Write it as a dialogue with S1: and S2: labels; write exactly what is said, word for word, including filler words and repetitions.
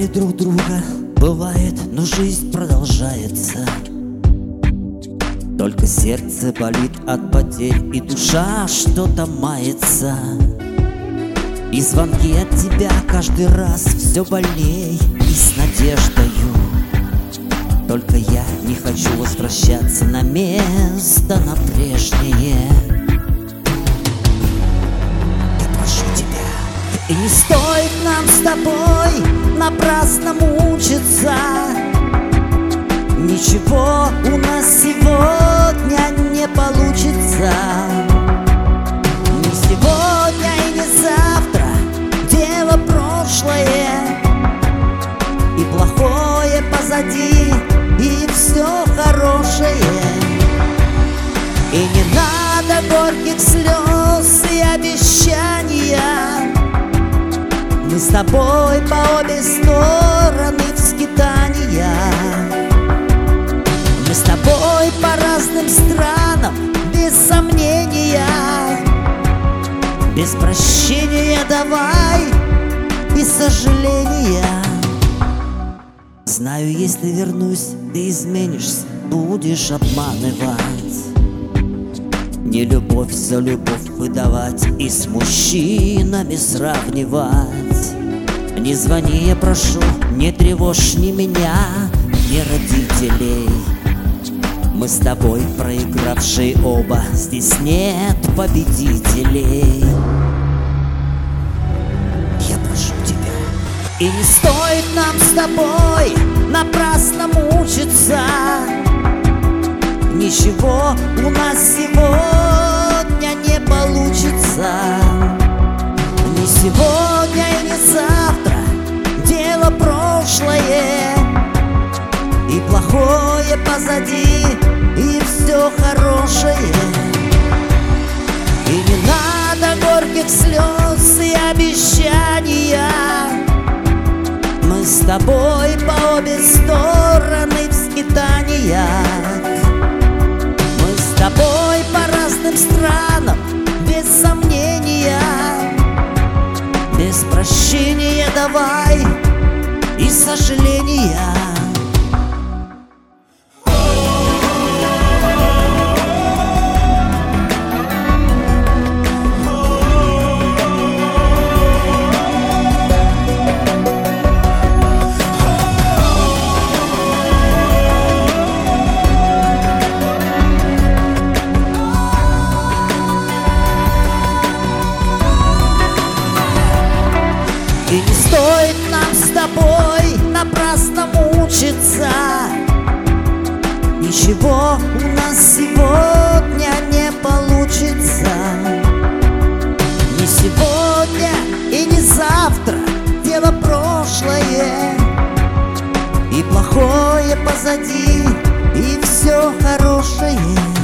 S1: потеряли друг друга, бывает, но жизнь продолжается. Только сердце болит от потерь, и душа что-то мается. И звонки от тебя каждый раз все больней и с надеждою. Только я не хочу возвращаться на место, на прежнее. Я прошу тебя, и не стоит нам с тобой напрасно мучиться. Ничего у нас сегодня не получится. Ни сегодня и не завтра, дело прошлое, и плохое позади, и все хорошее. И не надо горьких слез и обещания. Мы с тобой по обе стороны в скитания. Мы с тобой по разным странам, без сомнения. Без прощения давай и сожаления. Знаю, если вернусь, ты изменишься, будешь обманывать. Не любовь за любовь выдавать и с мужчинами сравнивать. Не звони, я прошу, не тревожь ни меня, ни родителей. Мы с тобой проигравшие оба, здесь нет победителей. Я прошу тебя, и не стоит нам с тобой напрасно мучиться. Ничего у нас сегодня не получится. Ни сегодня и не завтра, дело прошлое, и плохое позади, и все хорошее. И не надо горьких слез и обещания. Мы с тобой по обе стороны в скитаниях. Мы с тобой по разным странам, без сомнения. Без прощения давай и сожаления. И не стоит нам с тобой напрасно мучиться. Ничего у нас сегодня не получится. Ни сегодня и не завтра, дело прошлое, и плохое позади, и все хорошее.